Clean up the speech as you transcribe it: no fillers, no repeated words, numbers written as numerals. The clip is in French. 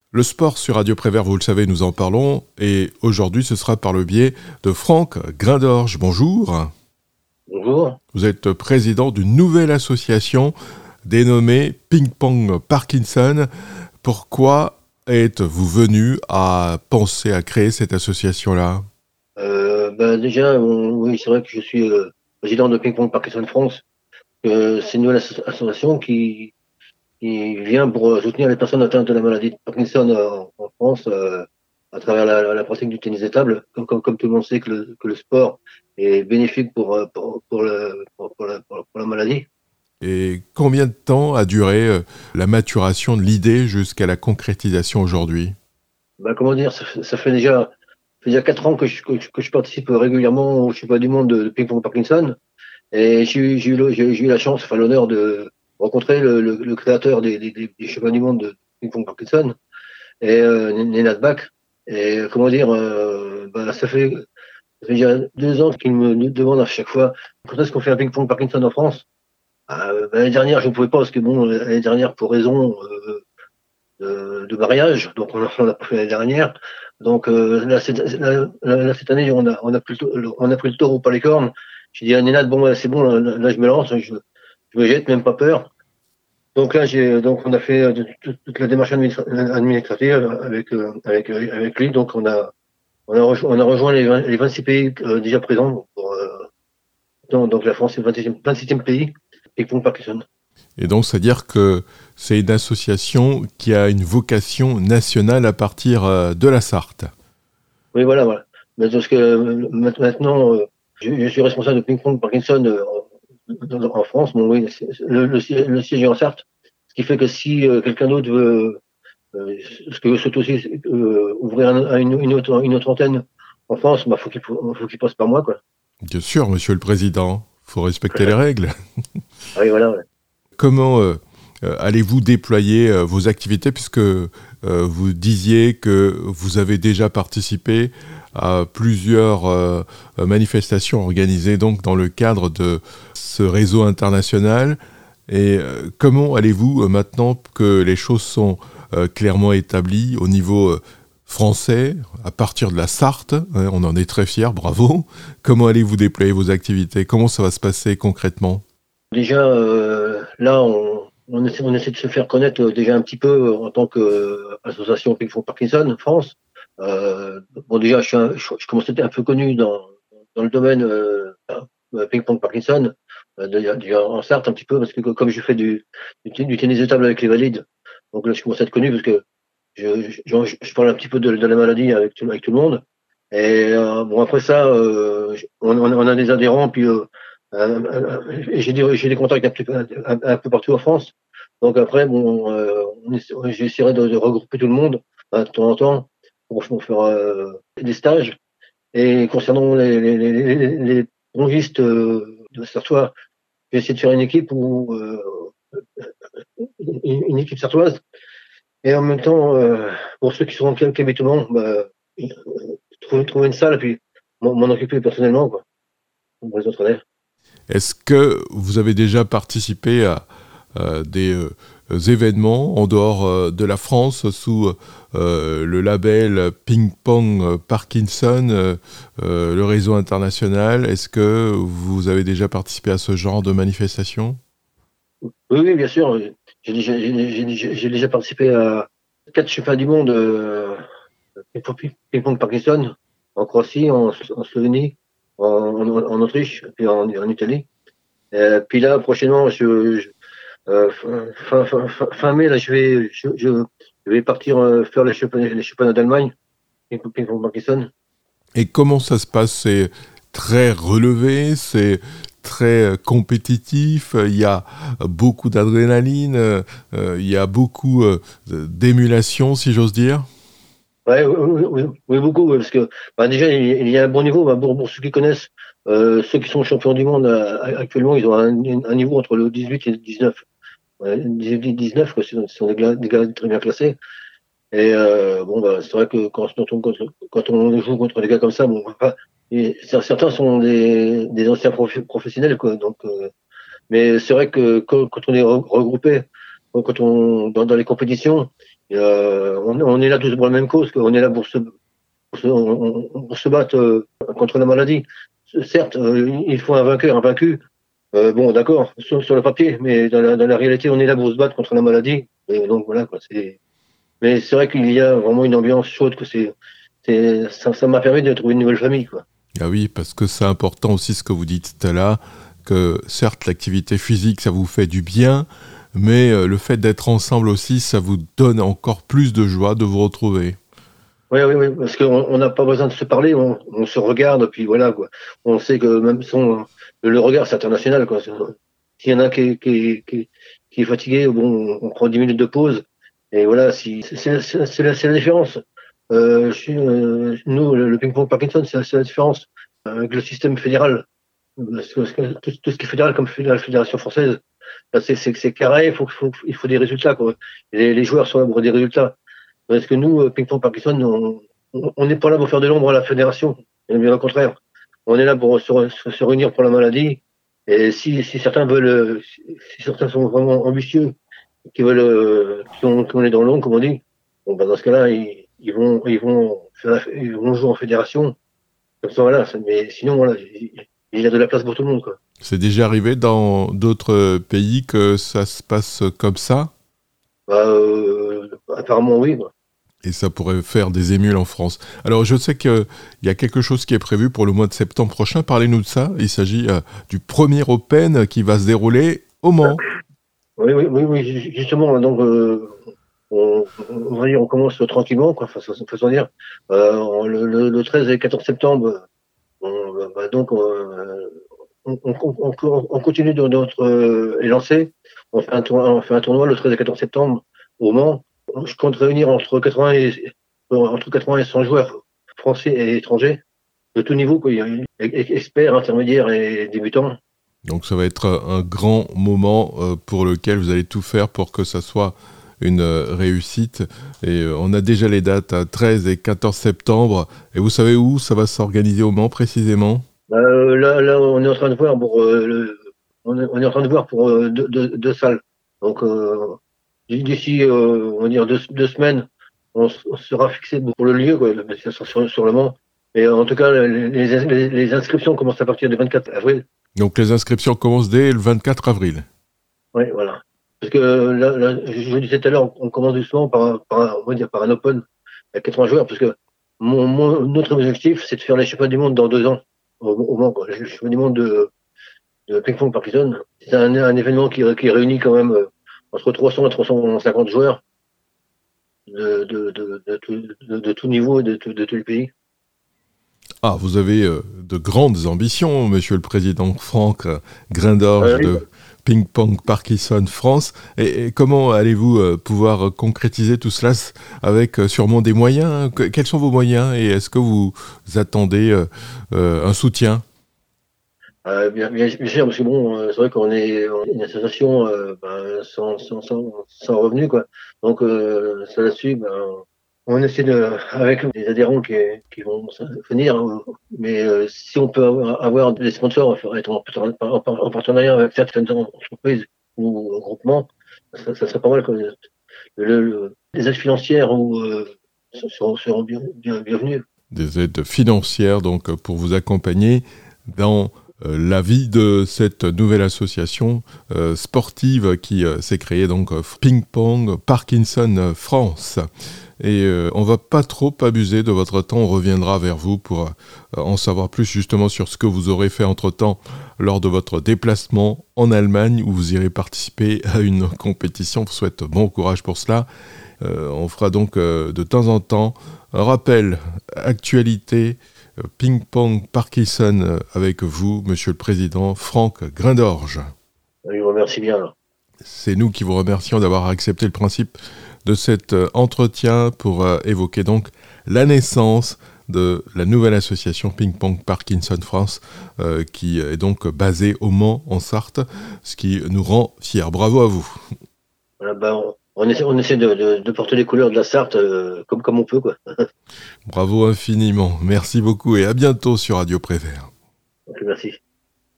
Le sport sur Radio Prévert, vous le savez, nous en parlons. Et aujourd'hui, ce sera par le biais de Franck Grindorge. Bonjour. Bonjour. Vous êtes président d'une nouvelle association dénommée Ping Pong Parkinson. Pourquoi êtes-vous venu à penser à créer cette association-là ? Déjà, oui, c'est vrai que je suis président de Ping Pong Parkinson France. C'est une nouvelle association qui vient pour soutenir les personnes atteintes de la maladie de Parkinson en France à travers la pratique du tennis de table. Comme tout le monde sait que le sport est bénéfique pour la maladie. Et combien de temps a duré la maturation de l'idée jusqu'à la concrétisation aujourd'hui ? Comment dire, ça fait déjà 4 ans que je participe régulièrement au championnat du monde de Ping Pong Parkinson. Et j'ai eu la chance, enfin l'honneur de rencontrer le créateur des championnats du monde de Ping Pong Parkinson, et Nenad Bach. Et ça fait déjà 2 ans qu'il me demande à chaque fois quand est-ce qu'on fait un Ping Pong Parkinson en France. L'année dernière, je ne pouvais pas parce que l'année dernière, pour raison de mariage, donc on a pas fait l'année dernière. Donc là, cette année, on a pris le taureau par les cornes. J'ai dit à Nenad, c'est bon, là je me lance, je me jette, même pas peur. Donc là, on a fait toute la démarche administrative avec lui. Donc on a rejoint les 26 pays déjà présents. Donc la France est le 26e pays, Ping Pong Parkinson. Et donc, c'est-à-dire que c'est une association qui a une vocation nationale à partir de la Sarthe. Oui, voilà. Mais parce que maintenant, je suis responsable de Ping Pong Parkinson en France. Bon, oui, le siège est en Sarthe. Ce qui fait que si quelqu'un d'autre veut souhaite aussi ouvrir une autre antenne en France, faut qu'il passe par moi, quoi. Bien sûr, monsieur le président, il faut respecter les règles. Oui, voilà. Ouais. Comment allez-vous déployer vos activités, puisque vous disiez que vous avez déjà participé à plusieurs manifestations organisées donc dans le cadre de ce réseau international. Et comment allez-vous, maintenant que les choses sont clairement établies au niveau français, à partir de la Sarthe, on en est très fiers, bravo, comment allez-vous déployer vos activités ? Comment ça va se passer concrètement ? Déjà, là, on essaie de se faire connaître déjà un petit peu en tant qu'association Ping Pong Parkinson France. Déjà, je commence à être un peu connu dans le domaine Ping Pong Parkinson, déjà en Sarthe un petit peu, parce que comme je fais du tennis de table avec les valides, donc là, je commence à être connu parce que je parle un petit peu de la maladie avec tout le monde. Et après ça, on a des adhérents, puis j'ai des contacts un peu partout en France. Donc après, j'essaierai de regrouper tout le monde de temps en temps pour faire des stages. Et concernant les pongistes de Sartois, j'ai essayé de faire une équipe une équipe sartoise. Et en même temps, pour ceux qui sont qui habitent au Mans, trouver une salle et puis m'en occuper personnellement, quoi, pour les entraîner. Est-ce que vous avez déjà participé à des événements en dehors de la France sous le label Ping Pong Parkinson, le réseau international ? Est-ce que vous avez déjà participé à ce genre de manifestation ? Oui, bien sûr. J'ai déjà participé à 4 championnats du monde Ping Pong Parkinson en Croatie, en Slovénie, en Autriche, puis en Italie. Puis là, prochainement, fin mai, là, je vais partir faire les championnats d'Allemagne, Ping Pong Parkinson. Et comment ça se passe ? C'est très relevé, c'est très compétitif, il y a beaucoup d'adrénaline, il y a beaucoup d'émulation, si j'ose dire. Oui, beaucoup, parce que déjà, il y a un bon niveau. Pour ceux qui connaissent, ceux qui sont champions du monde actuellement, ils ont un niveau entre le 18 et le 19. 18-19, quoi, ce sont des gars très bien classés. Et c'est vrai que quand on joue contre des gars comme ça, certains sont des anciens professionnels, quoi. Donc, mais c'est vrai que quand on est regroupé, dans les compétitions, On est là tous pour la même cause, on est là pour se battre contre la maladie. Certes, il faut un vainqueur, un vaincu. Bon, d'accord, sur le papier, mais dans la réalité, on est là pour se battre contre la maladie. Et donc voilà, quoi. Mais c'est vrai qu'il y a vraiment une ambiance chaude, que ça m'a permis de trouver une nouvelle famille, quoi. Ah oui, parce que c'est important aussi ce que vous dites tout à l'heure, que certes l'activité physique ça vous fait du bien, mais le fait d'être ensemble aussi, ça vous donne encore plus de joie de vous retrouver. Oui, parce qu'on n'a pas besoin de se parler, on se regarde, puis voilà, quoi. On sait que même le regard, c'est international, quoi. S'il y en a qui est fatigué, bon, on prend 10 minutes de pause, et voilà, c'est la différence. Nous, le ping-pong Parkinson, c'est la différence avec le système fédéral. Parce que tout ce qui est fédéral, comme la Fédération française, là, c'est carré, il faut des résultats, quoi. Les joueurs sont là pour des résultats. Parce que nous, ping-pong Parkinson, on n'est pas là pour faire de l'ombre à la fédération. Bien au contraire. On est là pour se réunir pour la maladie. Et si certains veulent, si certains sont vraiment ambitieux, qui ont les dents longues, comme on dit, bon, ben dans ce cas-là, ils vont jouer en fédération. Comme ça, voilà. Mais sinon, voilà, il y a de la place pour tout le monde, quoi. C'est déjà arrivé dans d'autres pays que ça se passe comme ça ? Apparemment, oui, quoi. Et ça pourrait faire des émules en France. Alors, je sais qu'il y a quelque chose qui est prévu pour le mois de septembre prochain. Parlez-nous de ça. Il s'agit du premier Open qui va se dérouler au Mans. Oui, justement. Donc, on va dire, on commence tranquillement, quoi, façon dire. Le 13 et 14 septembre, donc, on continue de notre élancé. On fait un tournoi le 13 et 14 septembre au Mans. Je compte réunir entre 80 et 100 joueurs français et étrangers de tout niveau, quoi. Il y a experts, intermédiaires et débutants. Donc ça va être un grand moment pour lequel vous allez tout faire pour que ça soit une réussite. Et on a déjà les dates, 13 et 14 septembre. Et vous savez où ça va s'organiser au Mans précisément ? Là, on est en train de voir on est en train de voir pour deux salles. Donc d'ici, on va dire 2 semaines, on sera fixé pour le lieu, quoi. Ça sera sur le Mans. Et en tout cas, les inscriptions commencent à partir du 24 avril. Donc les inscriptions commencent dès le 24 avril. Oui, voilà. Parce que là, je vous disais tout à l'heure, on commence doucement on va dire par un Open à 80 joueurs, parce que notre objectif, c'est de faire les championnats du monde dans 2 ans, au Mans, quoi. Les championnats du monde de ping-pong Parkinson. C'est un événement qui réunit quand même entre 300 et 350 joueurs de tout niveau et de tous les pays. Ah, vous avez de grandes ambitions, monsieur le président Franck Grindorge de Ping Pong Parkinson France. Et comment allez-vous pouvoir concrétiser tout cela avec sûrement des moyens ? Quels sont vos moyens et est-ce que vous attendez un soutien ? Bien sûr, parce que bon, c'est vrai qu'on est une association sans revenu, quoi. Donc ça là-dessus, on essaie avec des adhérents qui vont venir, mais si on peut avoir des sponsors, être en partenariat avec certaines entreprises ou groupements, ça serait pas mal, quoi. Les aides financières seront bienvenues. Des aides financières donc pour vous accompagner dans la vie de cette nouvelle association sportive qui s'est créée, donc Ping Pong Parkinson France. Et on va pas trop abuser de votre temps, on reviendra vers vous pour en savoir plus justement sur ce que vous aurez fait entre-temps lors de votre déplacement en Allemagne où vous irez participer à une compétition. Je vous souhaite bon courage pour cela. On fera donc de temps en temps un rappel, actualité, Ping-Pong Parkinson avec vous, monsieur le président Franck Grindorge. Je vous remercie bien. Là. C'est nous qui vous remercions d'avoir accepté le principe de cet entretien pour évoquer donc la naissance de la nouvelle association Ping-Pong Parkinson France qui est donc basée au Mans en Sarthe, ce qui nous rend fiers. Bravo à vous. Voilà, on essaie de porter les couleurs de la Sarthe comme on peut, quoi. Bravo infiniment. Merci beaucoup et à bientôt sur Radio Prévert. Merci.